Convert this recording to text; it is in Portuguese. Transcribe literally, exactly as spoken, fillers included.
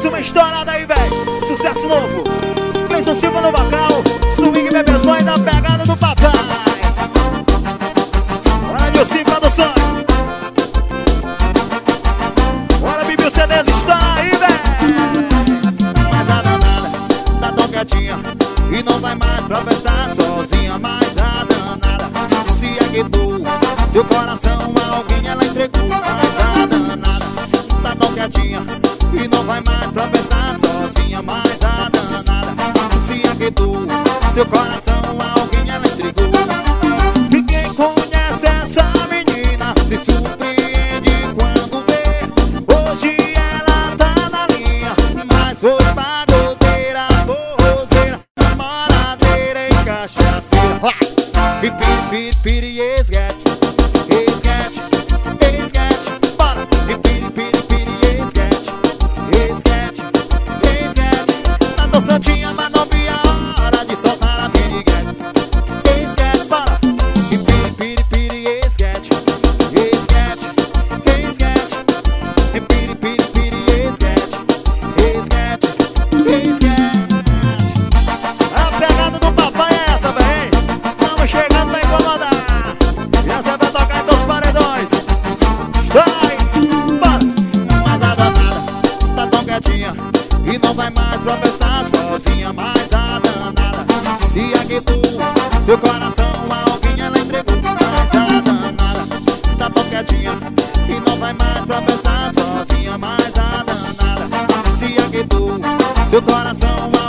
mais uma estourada aí, velho. Sucesso novo. Cleison Silva no vocal, swing bebezões da pegada do papai. Olha o cinco Produções. Bora, Bibi, o C Ds está aí, velho. Mas a danada tá tão quietinha e não vai mais pra festar sozinha. Mas a danada se aquietou, seu coração a alguém ela entregou. Mas a danada tá tão quietinha e não vai mais pra festar sozinha. Mas a danada se aquietou, seu coração a alguém ela entregou. E quem conhece essa menina se surpreende quando vê. Hoje ela tá na linha, mas foi pagodeira, forrozeira, namoradeira e cachaceira. E piri, piri, piri, esguete, esguete, esguete, bora. E piri, piri, piri, esguete, esguete, esguete. Tá tão santinha, mas não vi a hora de soltar a piriguete. Esguete, bora. E piri, piri, piri, esguete, esguete, esguete. E piri, piri, piri, esguete, esguete, esguete. A pegada do papai é essa, véi. Estamos chegando pra incomodar. E essa vai tocar em todos os paredões. Vai, bora. Mas a danada tá tão quietinha e não vai mais pra festar sozinha. Mas a danada se aquietou, seu coração a alguém ela entregou. Mas a danada tá tão quietinha e não vai mais pra festar sozinha. Mas a danada se aquietou, seu coração a